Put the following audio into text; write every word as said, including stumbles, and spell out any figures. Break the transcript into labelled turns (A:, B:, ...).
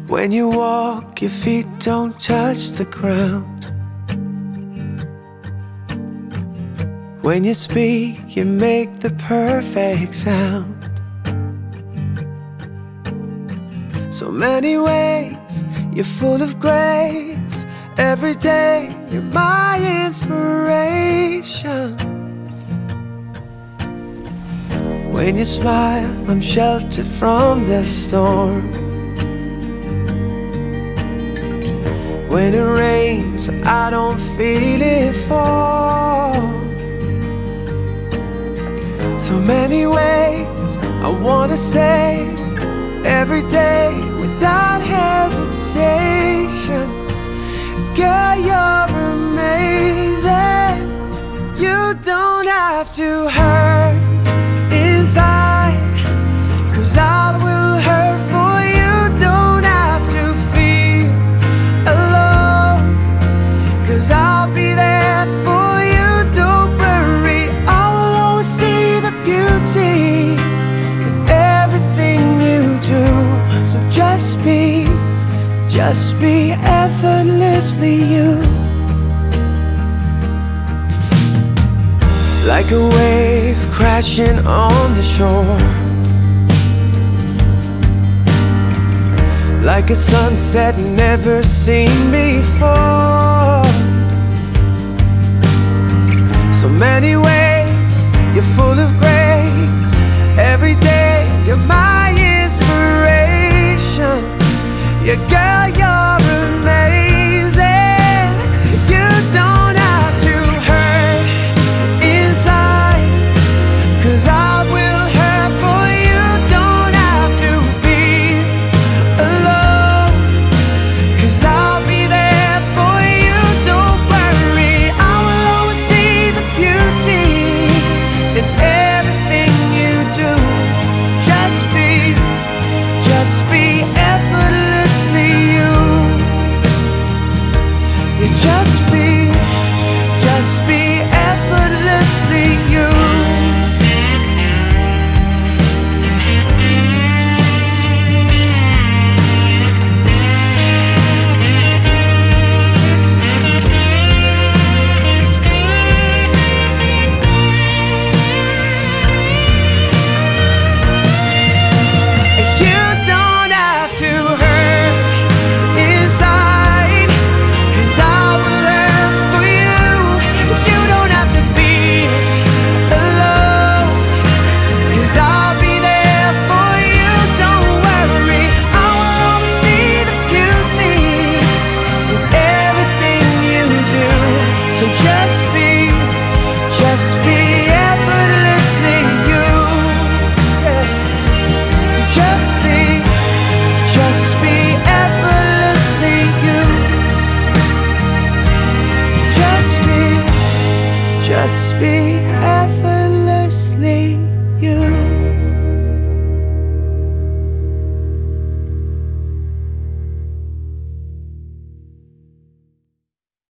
A: When you walk, your feet don't touch the ground. When you speak, you make the perfect sound. So many ways, you're full of grace. Every day, you're my inspiration. When you smile, I'm sheltered from the storm. When it rains, I don't feel it fall. So many ways I wanna say every day without hesitation. Girl, you're amazing. You don't have to hurt inside, 'cause I will hurt for you. Don't have to feel alone, 'cause I'll be there for you. Don't worry, I will always see the beauty in everything you do. So just be, just be effortlessly you. Like a wave crashing on the shore, like a sunset never seen before. So many ways, you're full of grace. Every day, you're my inspiration. Yeah, girl, you're